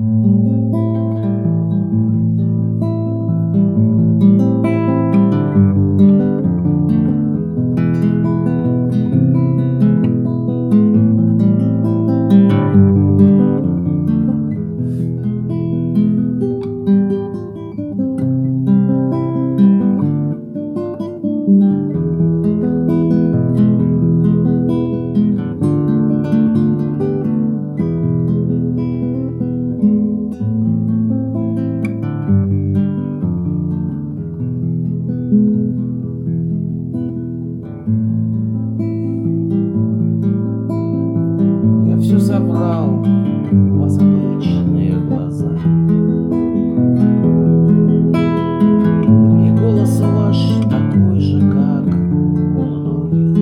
Я все собрал, у вас обычные глаза, и голос ваш такой же, как у многих.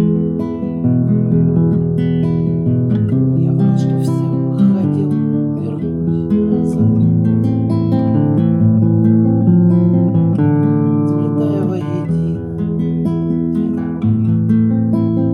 Я врал, что все хотел вернуть назад, сплетая воедино две дороги.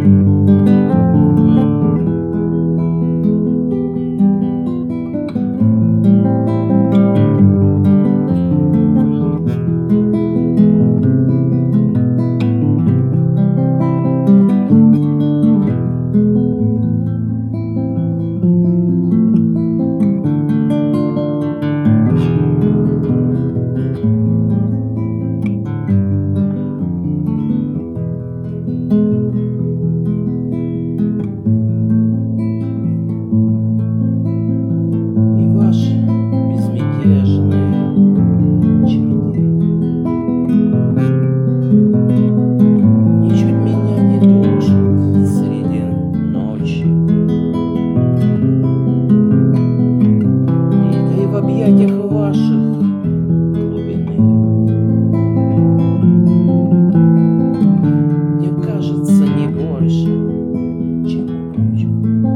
И ваши безмятежные черты ничуть меня не трожат среди ночи. И в объятиях ваших глубины мне кажется не больше, чем у прочих.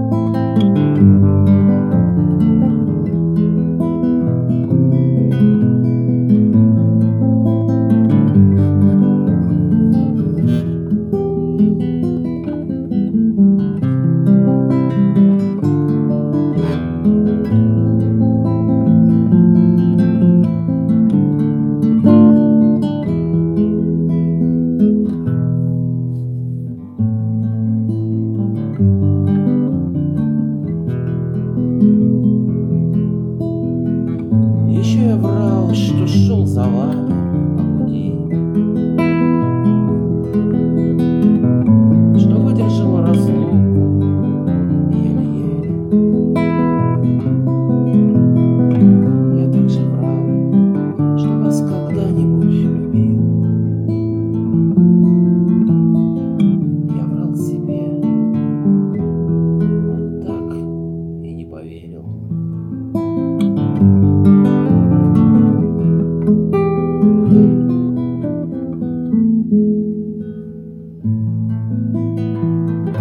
Еще я врал, что шел за вами по пути, что выдержал разлуку еле-еле. Я также врал, что вас когда-нибудь любил. Я врал себе, но так и не поверил.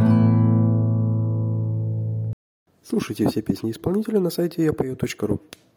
Слушайте все песни исполнителя на сайте yapою.ru.